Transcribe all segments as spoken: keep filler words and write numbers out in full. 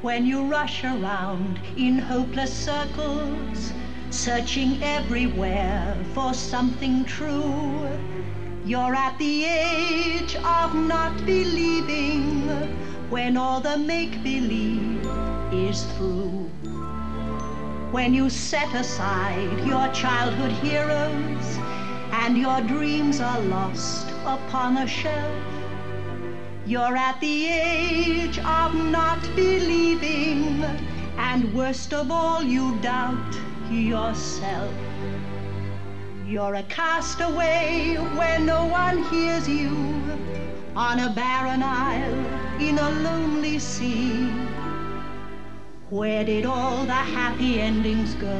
when you rush around in hopeless circles, searching everywhere for something true. You're at the age of not believing, when all the make-believe is through. When you set aside your childhood heroes and your dreams are lost upon a shelf, you're at the age of not believing, and worst of all, you doubt yourself. You're a castaway where no one hears you, on a barren isle in a lonely sea. Where did all the happy endings go?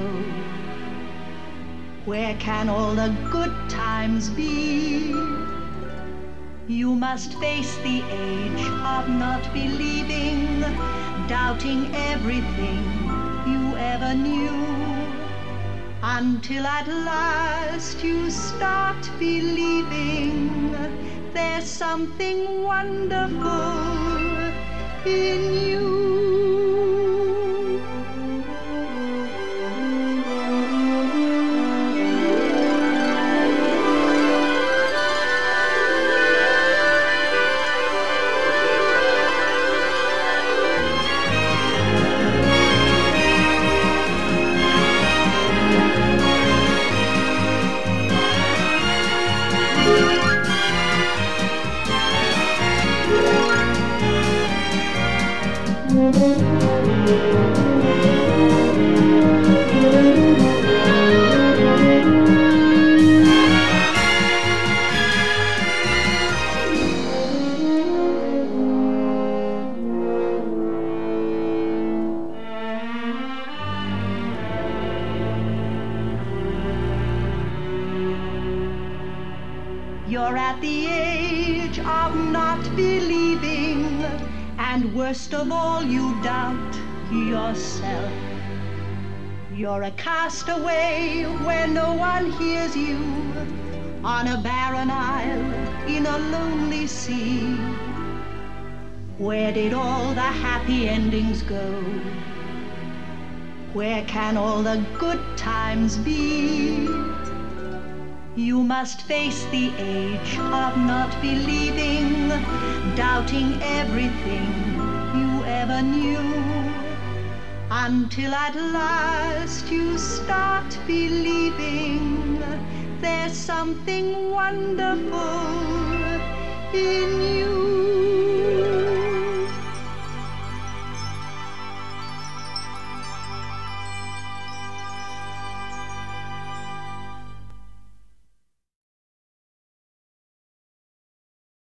Where can all the good times be? You must face the age of not believing, doubting everything you ever knew, until at last you start believing there's something wonderful in you. You're at the age of not believing, and worst of all, you doubt yourself. You're a castaway where no one hears you, on a barren isle in a lonely sea. Where did all the happy endings go? Where can all the good times be? You must face the age of not believing, doubting everything you ever knew, until at last you start believing there's something wonderful in you.